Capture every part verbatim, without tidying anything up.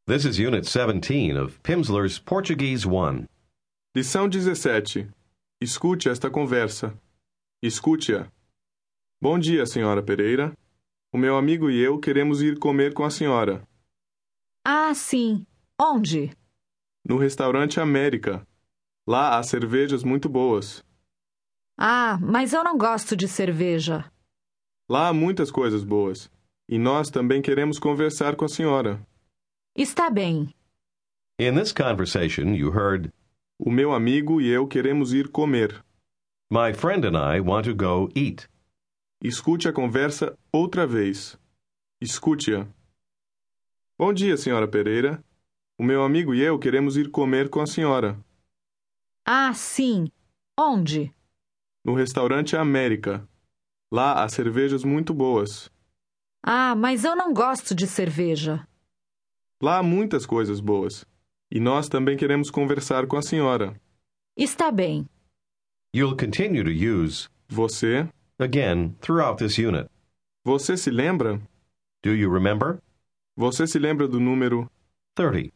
This is Unit seventeen of Pimsleur's Portuguese one. Lição dezessete. Escute esta conversa. Escute-a. Bom dia, senhora Pereira. O meu amigo e eu queremos ir comer com a senhora. Ah, sim. Onde? No restaurante América. Lá há cervejas muito boas. Ah, mas eu não gosto de cerveja. Lá há muitas coisas boas. E nós também queremos conversar com a senhora. Está bem. In this conversation, you heard, O meu amigo e eu queremos ir comer. My friend and I want to go eat. Escute a conversa outra vez. Escute-a. Bom dia, senhora Pereira. O meu amigo e eu queremos ir comer com a senhora. Ah, sim. Onde? No restaurante América. Lá há cervejas muito boas. Ah, mas eu não gosto de cerveja. Lá há muitas coisas boas. E nós também queremos conversar com a senhora. Está bem. You'll continue to use Você, again throughout this unit. você se lembra? Do you remember? Você se lembra do número thirty.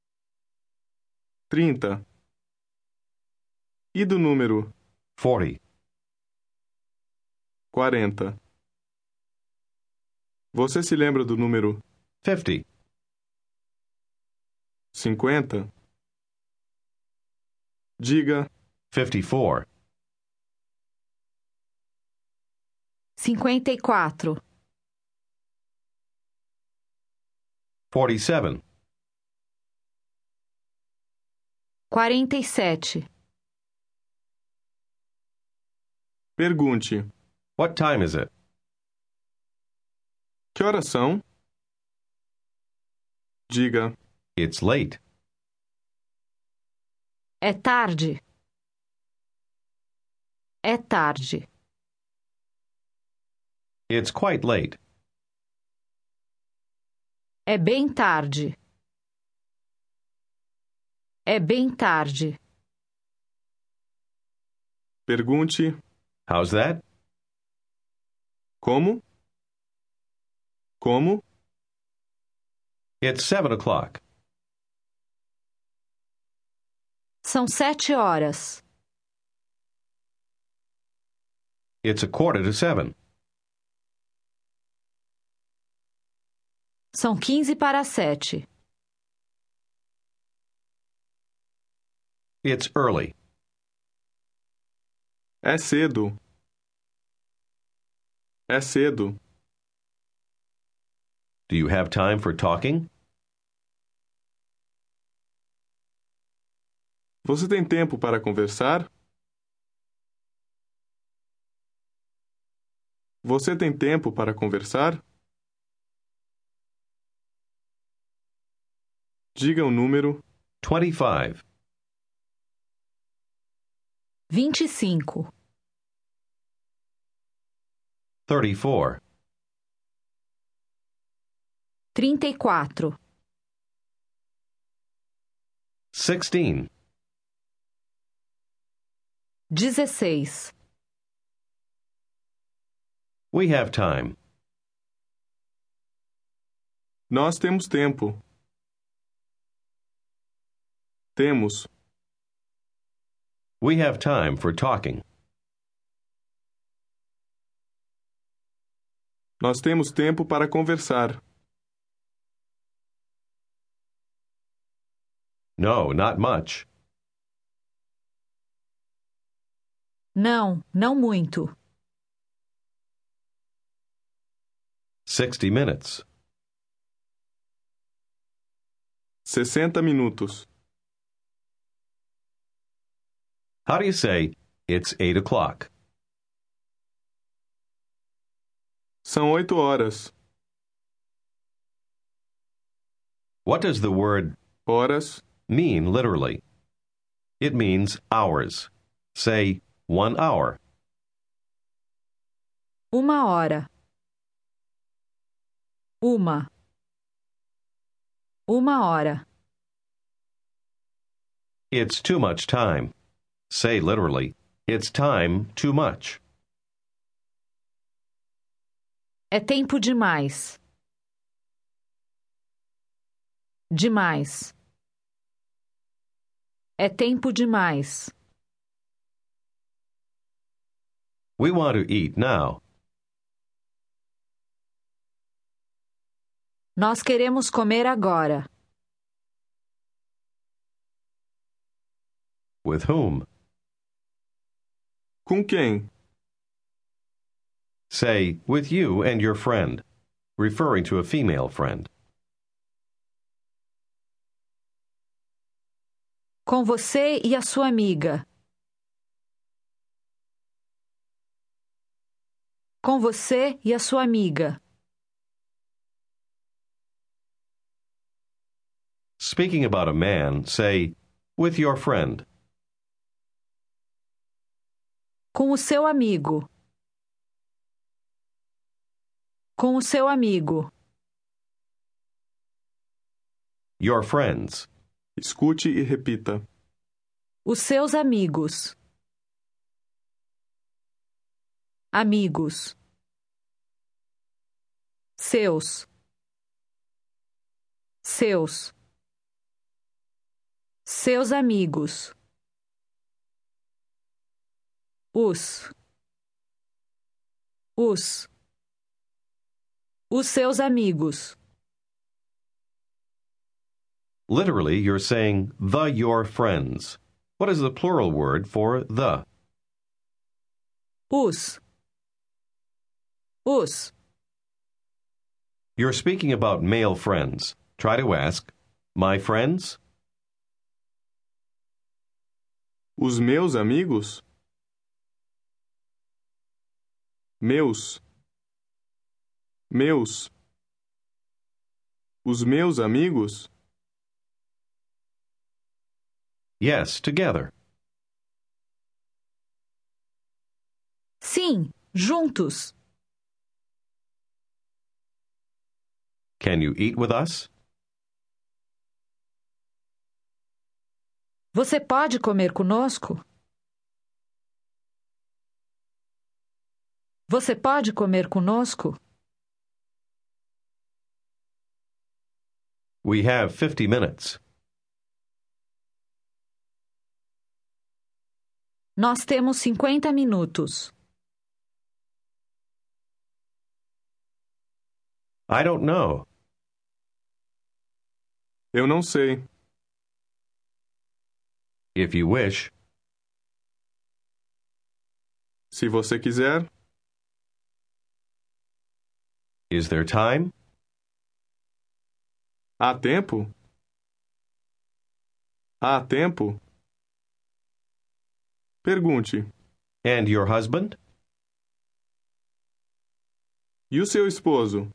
trinta? E do número forty. quarenta? Você se lembra do número fifty. cinquenta? Diga fifty-four. Cinquenta e quatro. forty-seven. Quarenta e sete. Pergunte. What time is it? Que horas são? Diga It's late. É tarde. É tarde. It's quite late. É bem tarde. É bem tarde. Pergunte How's that? como? Como? It's seven o'clock. São sete horas. It's a quarter to seven. São quinze para sete. It's early. É cedo. É cedo. Do you have time for talking? Você tem tempo para conversar? Você tem tempo para conversar? Diga o número twenty-five. Vinte e cinco. thirty-four. Trinta e quatro. sixteen. Dezesseis. We have time. Nós temos tempo. Temos. We have time for talking. Nós temos tempo para conversar. No, not much. Não, não muito. sixty minutes. sessenta minutos. How do you say, it's eight o'clock? São oito horas. What does the word Horas. mean literally? It means hours. Say, one hour. Uma hora. Uma. Uma hora. It's too much time. Say literally, it's time too much. É tempo demais. Demais. É tempo demais. We want to eat now. Nós queremos comer agora. With whom? Com quem? Say, with you and your friend, referring to a female friend. Com você e a sua amiga. Com você e a sua amiga. Speaking about a man, say, with your friend. Com o seu amigo. Com o seu amigo. Your friends. Escute e repita. Os seus amigos. Amigos. Seus. Seus. Seus amigos. Os. Os. Os seus amigos. Literally, you're saying the your friends. What is the plural word for the? Os. Os. You're speaking about male friends. Try to ask, my friends? Os meus amigos? Meus. Meus. Os meus amigos? Yes, together. Sim, juntos. Can you eat with us? Você pode comer conosco? Você pode comer conosco? We have fifty minutes. Nós temos cinquenta minutos. I don't know. Eu não sei. If you wish. Se você quiser. Is there time? Há tempo? Há tempo? Pergunte. And your husband? E o seu esposo?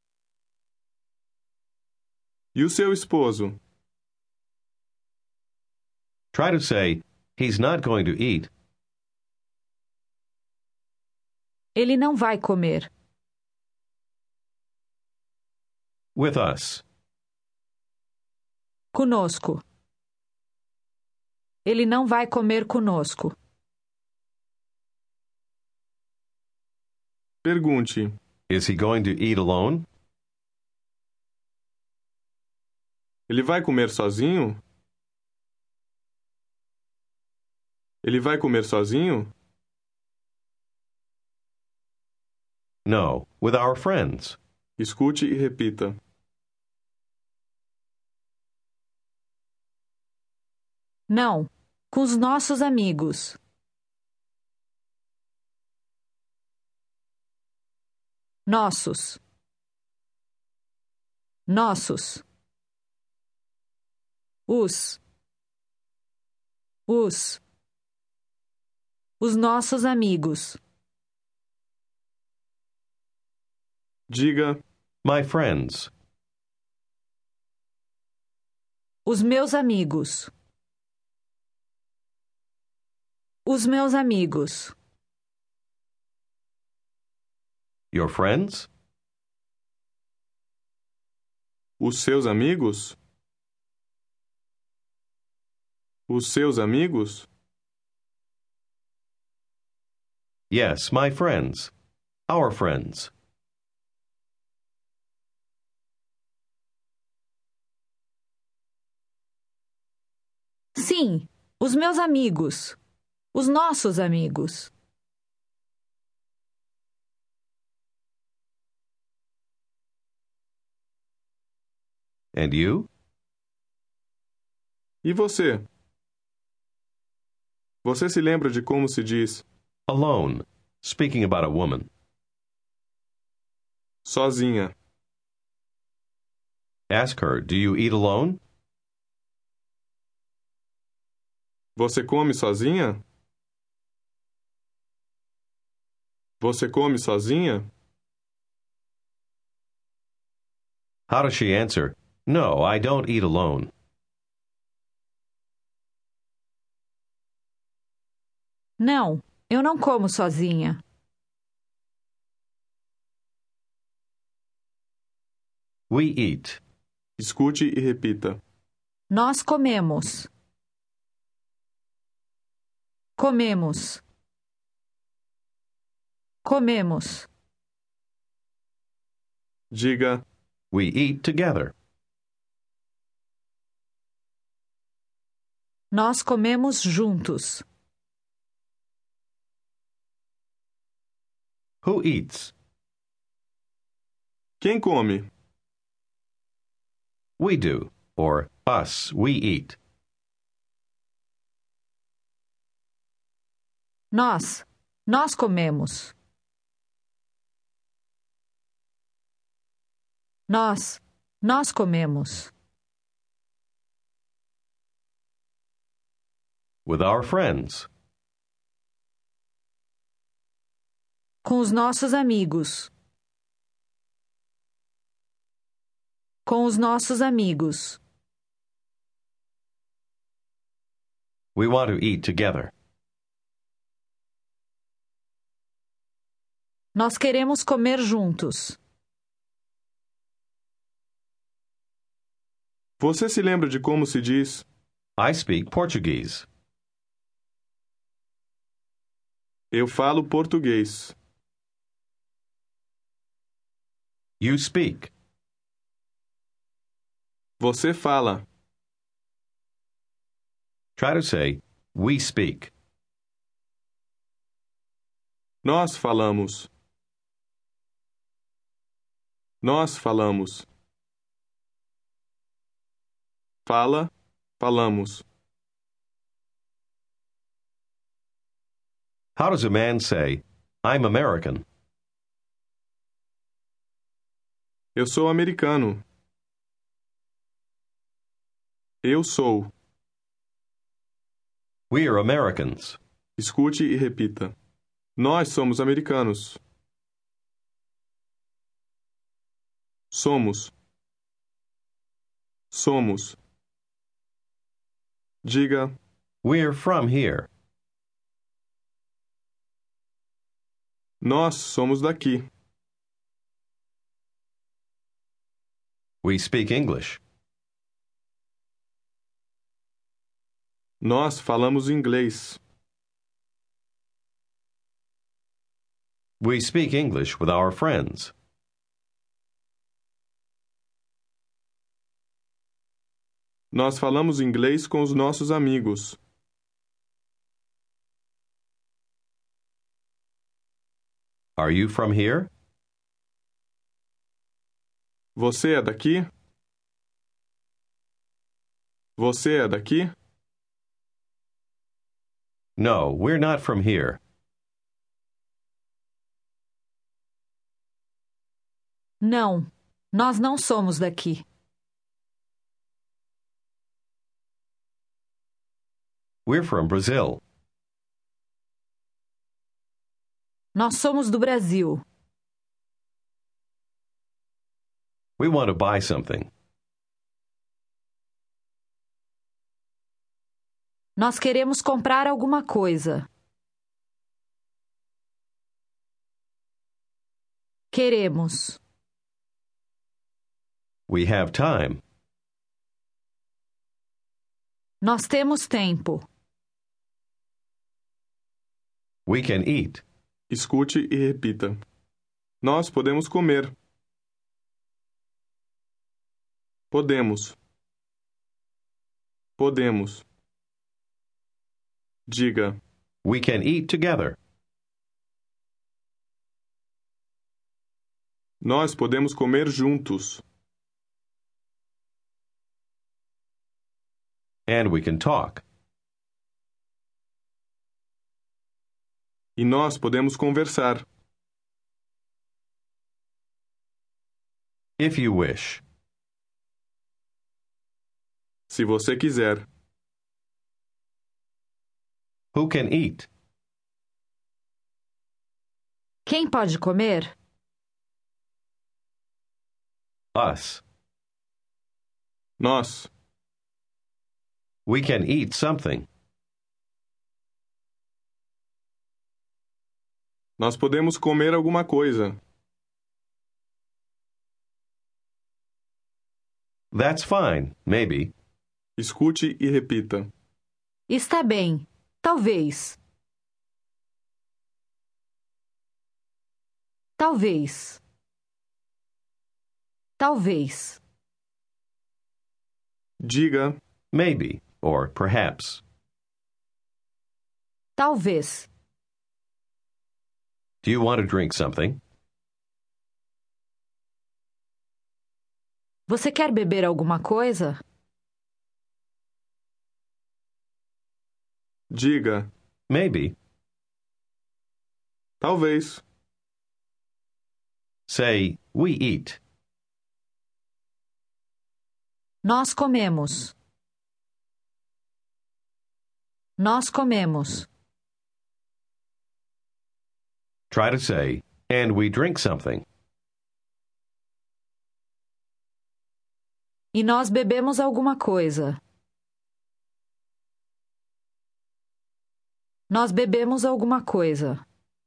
E o seu esposo? Try to say, he's not going to eat. Ele não vai comer. With us. Conosco. Ele não vai comer conosco. Pergunte. Is he going to eat alone? Ele vai comer sozinho? Ele vai comer sozinho? No, with our friends. Escute e repita. Não, com os nossos amigos. Nossos. Nossos. Os. Os. Os nossos amigos. Diga. My friends. Os meus amigos. Os meus amigos. Your friends? Os seus amigos? Os seus amigos? Yes, my friends. Our friends. Sim, os meus amigos. Os nossos amigos. And you? E você? Você se lembra de como se diz Alone. Speaking about a woman. sozinha? Ask her, do you eat alone? Você come sozinha? Você come sozinha? How does she answer? No, I don't eat alone. Não, eu não como sozinha. We eat. Escute e repita. Nós comemos. Comemos. Comemos. Diga, We eat together. Nós comemos juntos. Who eats? quem come? We do. Or us, we eat. Nós. Nós comemos. Nós. Nós comemos. With our friends. Com os nossos amigos. Com os nossos amigos. We want to eat together. Nós queremos comer juntos. Você se lembra de como se diz I speak Portuguese. eu falo português? You speak. Você fala. Try to say, we speak. Nós falamos. Nós falamos. Fala, falamos. How does a man say, I'm American? Eu sou americano. Eu sou. We are Americans. Escute e repita. Nós somos americanos. Somos. Somos. Diga, We're from here. nós somos daqui. We speak English. Nós falamos inglês. We speak English with our friends. Nós falamos inglês com os nossos amigos. Are you from here? Você é daqui? Você é daqui? No, we're not from here. Não, nós não somos daqui. We're from Brazil. Nós somos do Brasil. We want to buy something. Nós queremos comprar alguma coisa. Queremos. We have time. Nós temos tempo. We can eat. Escute e repita. Nós podemos comer. Podemos. Podemos. Diga: We can eat together. Nós podemos comer juntos. And we can talk. E nós podemos conversar. If you wish. Se você quiser. Who can eat? Quem pode comer? Us. Nós. We can eat something. Nós podemos comer alguma coisa. That's fine, maybe. Escute e repita. Está bem. Talvez. Talvez. Talvez. Diga: Maybe, or perhaps. Talvez. Do you want to drink something? Você quer beber alguma coisa? Diga: Maybe. Talvez. Say, we eat. Nós comemos. Nós comemos. Try to say, and we drink something. E nós bebemos alguma coisa. Nós bebemos alguma coisa.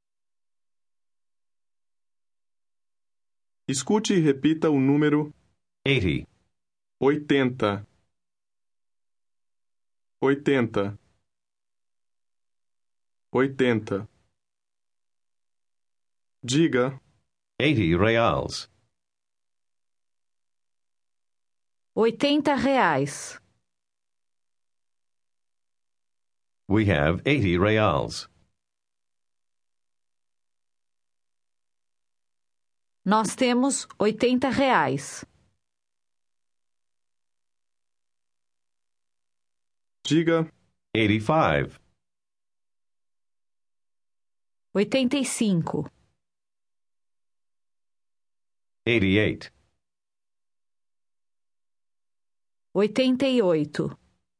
Escute e repita o número Eighty. oitenta. Oitenta. Oitenta. Diga: Eighty reals. Oitenta reais. We have eighty reals. Nós temos oitenta reais. Diga: Eighty-five. Oitenta e cinco. Eighty-eight. Oitenta e oito.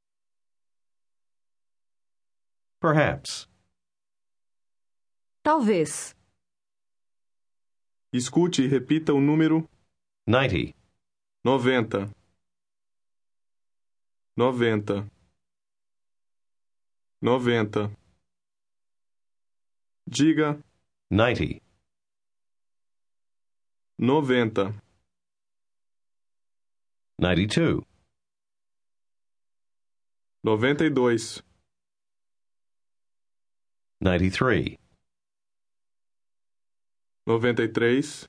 Perhaps. Talvez. Escute e repita o número Ninety. noventa. Noventa. Noventa. Diga: Ninety. noventa. Ninety-two. Noventa e dois. Ninety-three. Noventa e três.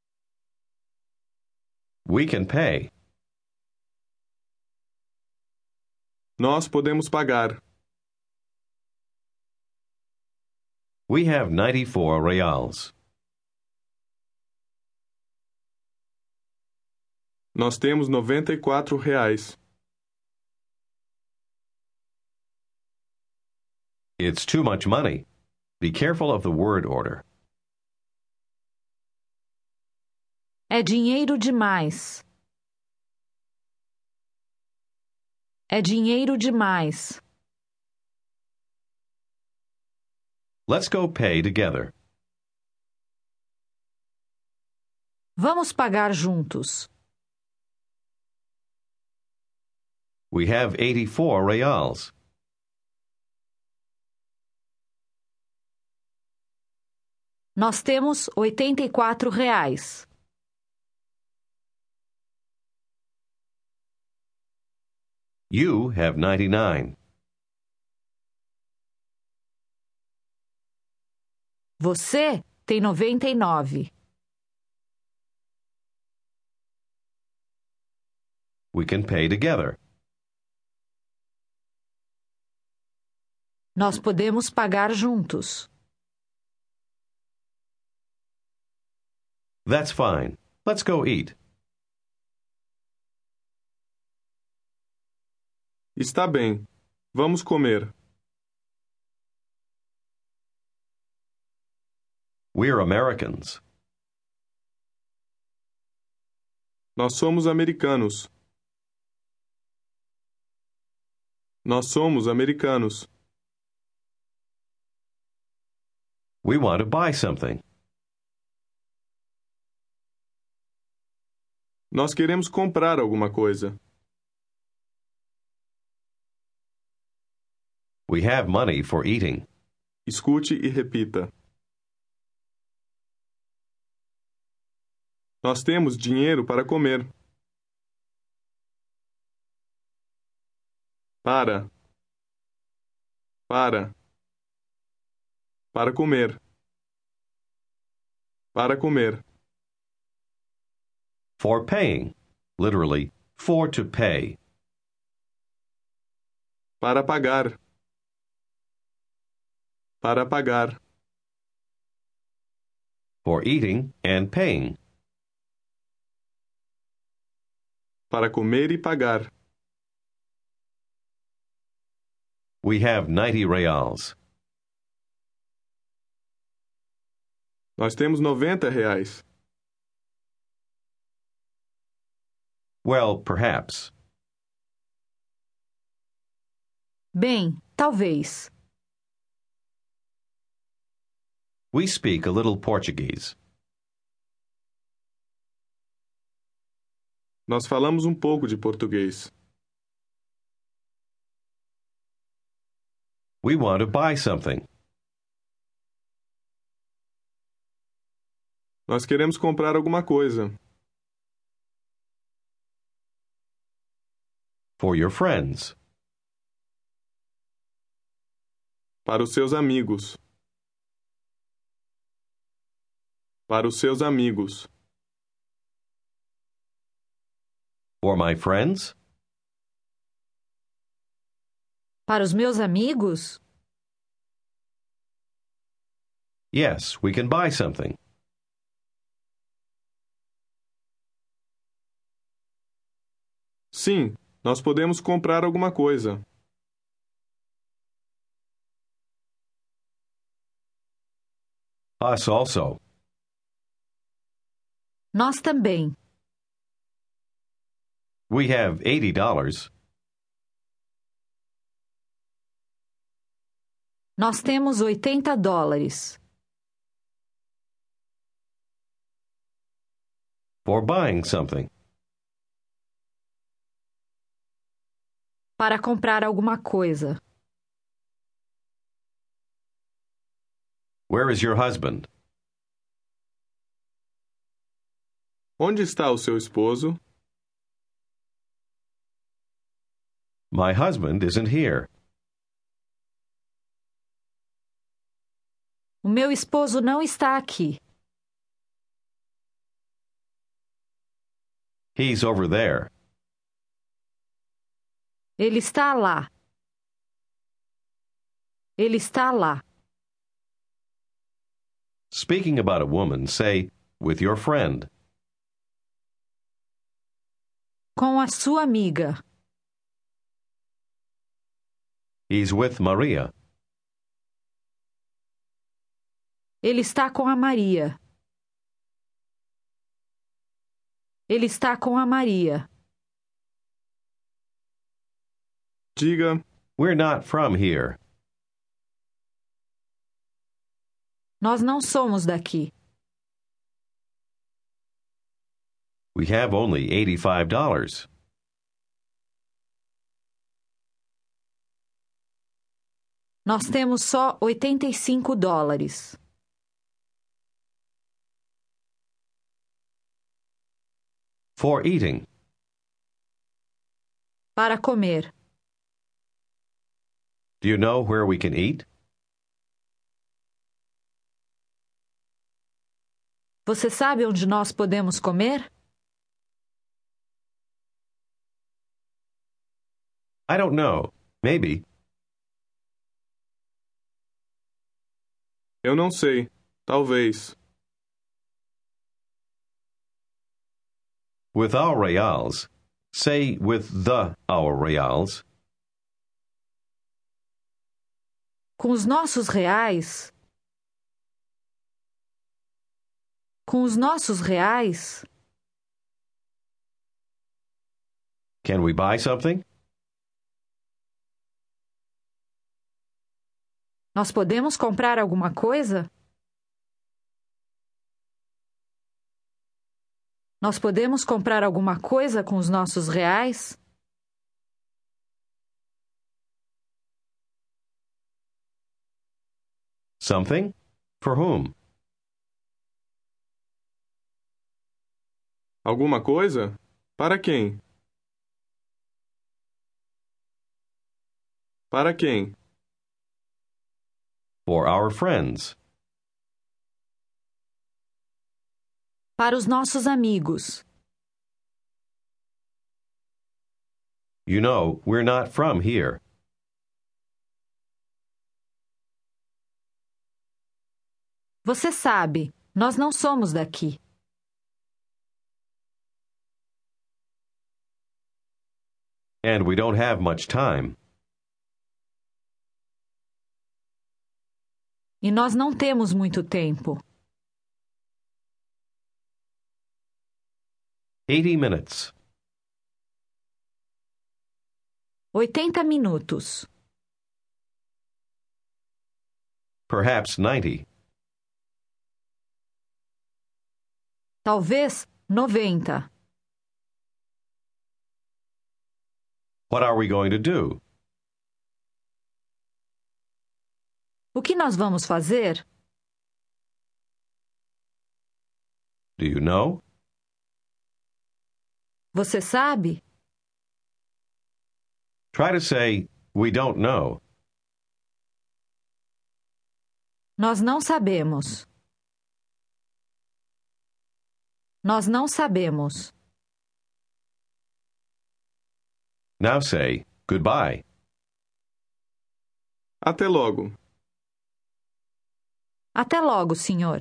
We can pay. Nós podemos pagar. We have ninety-four reals. Nós temos noventa e quatro reais. It's too much money. Be careful of the word order. É dinheiro demais. É dinheiro demais. Let's go pay together. Vamos pagar juntos. We have eighty-four reals. Nós temos oitenta e quatro reais. You have ninety-nine. Você tem noventa e nove. We can pay together. Nós podemos pagar juntos. That's fine. Let's go eat. Está bem. Vamos comer. We're Americans. Nós somos americanos. Nós somos americanos. We want to buy something. Nós queremos comprar alguma coisa. We have money for eating. Escute e repita. Nós temos dinheiro para comer. Para. Para. Para comer. Para comer. For paying. Literally, for to pay. Para pagar. Para pagar. For eating and paying. Para comer e pagar. We have ninety reals. Nós temos noventa reais. Well, perhaps. Bem, talvez. We speak a little Portuguese. Nós falamos um pouco de português. We want to buy something. Nós queremos comprar alguma coisa. For your friends. Para os seus amigos. Para os seus amigos. For my friends? Para os meus amigos? Yes, we can buy something. Sim, nós podemos comprar alguma coisa. Us also. Nós também. We have eighty dollars. Nós temos oitenta dólares. For buying something. Para comprar alguma coisa. Where is your husband? Onde está o seu esposo? My husband isn't here. O meu esposo não está aqui. He's over there. Ele está lá. Ele está lá. Speaking about a woman, say, with your friend. Com a sua amiga. He's with Maria. Ele está com a Maria. Ele está com a Maria. Diga, We're not from here. Nós não somos daqui. We have only eighty-five dollars. Nós temos só oitenta e cinco dólares. For eating. Para comer. Do you know where we can eat? Você sabe onde nós podemos comer? I don't know. Maybe. Eu não sei. Talvez. With our reals, say with the our reals. Com os nossos reais. Com os nossos reais. Can we buy something? Nós podemos comprar alguma coisa? Nós podemos comprar alguma coisa com os nossos reais? Something? For whom? Alguma coisa? Para quem? Para quem? For our friends. Para os nossos amigos. You know, we're not from here. Você sabe, nós não somos daqui. And we don't have much time. E nós não temos muito tempo. Eighty minutes. Oitenta minutos. Perhaps ninety. Talvez noventa. What are we going to do? O que nós vamos fazer? Do you know? Você sabe? Try to say, we don't know. Nós não sabemos. Nós não sabemos. Now say, goodbye. Até logo. Até logo, senhor.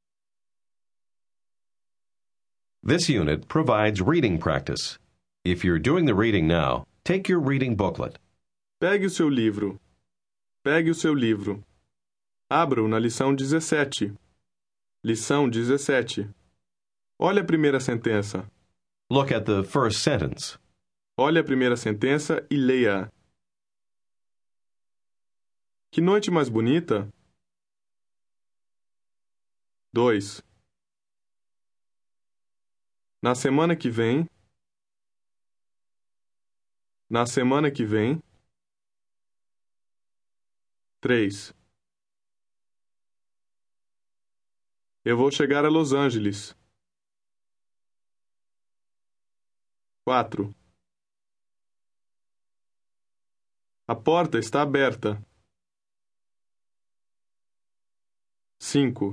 This unit provides reading practice. If you're doing the reading now, take your reading booklet. Pegue o seu livro. Pegue o seu livro. Abra-o na lição dezessete. Lição dezessete. Olhe a primeira sentença. Look at the first sentence. Olhe a primeira sentença e leia-a. Que noite mais bonita? dois. Na semana que vem. Na semana que vem. três. Eu vou chegar a Los Angeles. quatro. A porta está aberta. cinco.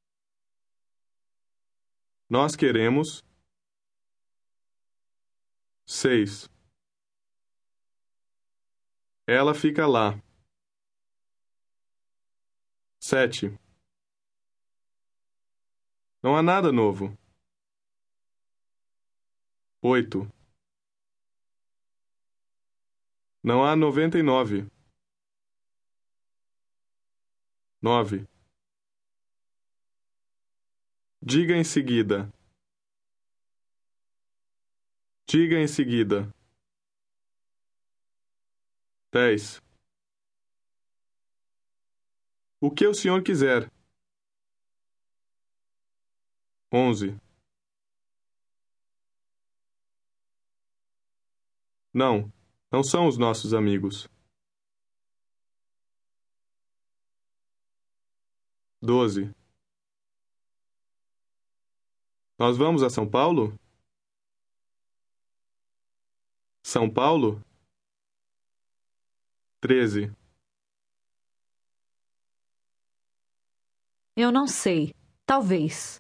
Nós queremos. seis. Ela fica lá. sete. Não há nada novo. oito. Não há noventa e nove. nove. Diga em seguida. Diga em seguida. dez. O que o senhor quiser. onze. Não, não são os nossos amigos. doze. Nós vamos a São Paulo? São Paulo? treze. Eu não sei. Talvez.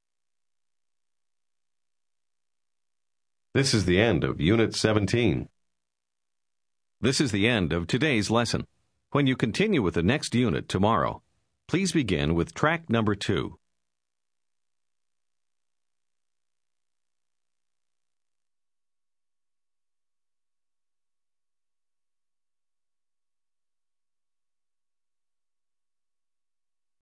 This is the end of Unit seventeen. This is the end of today's lesson. When you continue with the next unit tomorrow, Please begin with track number two.